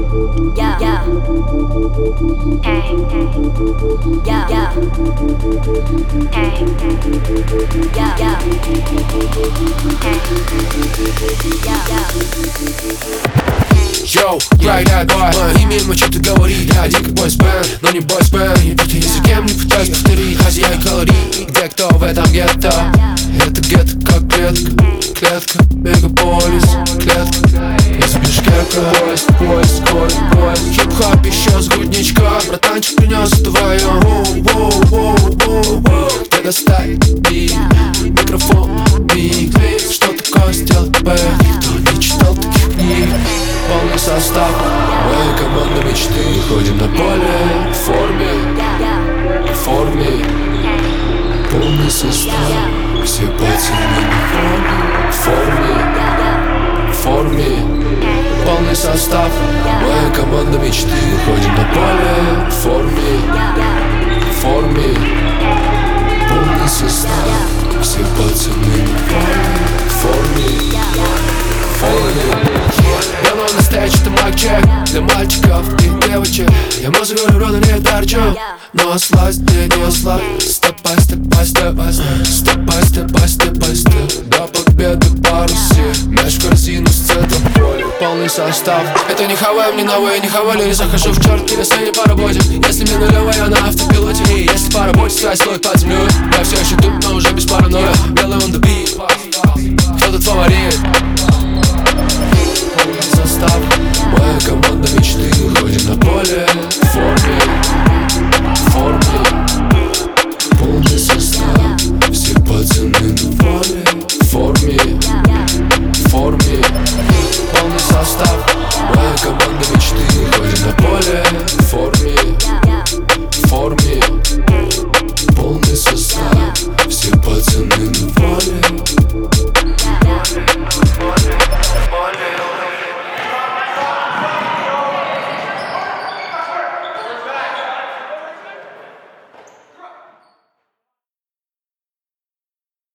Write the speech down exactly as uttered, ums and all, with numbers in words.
Yeah, yeah. Hey, hey. Yeah, yeah. Hey, hey. Yeah, yeah. Hey. Yeah, yeah. Йоу, right boy, мое имя мочит говорить. Я один как бойсбенд, но не бойсбенд. Не путай языком, не пытаюсь повторить. Хозяин калорий, где кто в этом гетто. Это гетто как клетка, клетка, мегаполис, клетка. Из Бишкека, поезд, поезд, скорость, поезд. Хип-хоп еще с грудничка. Братанчик принес вдвоем. Где достать бит, микрофон, миг. Что такое сделать бэк? Никто не читал таких книг. Полный состав, моя команда мечты. Ходим на поле в форме, в форме. Полный состав, все пацаны в форме, в форме. Полный состав, моя команда мечты. Ходим на поле в форме, в форме. Полный состав, все пацаны в форме, в форме. Я новый настоящий, ты майк-чек для мальчиков и девочек. Я музыку рода не торчу, но осласть мне не ослабь. Степай, степай, степай, степай, степай, степай, степ. До победы парусе, мяч в корзину с центром поля. Полный состав. Это не хавай, мне новое, не хавали. Не захожу в черт, если не по работе. Если мне нулевая, я на автопилоте. И если по работе, связь слоит под землей. Я все еще тут, но уже без паранойя. Белый on the beat. Кто тут фаворит? Полный состав, моя команда мечты. Ходим на поле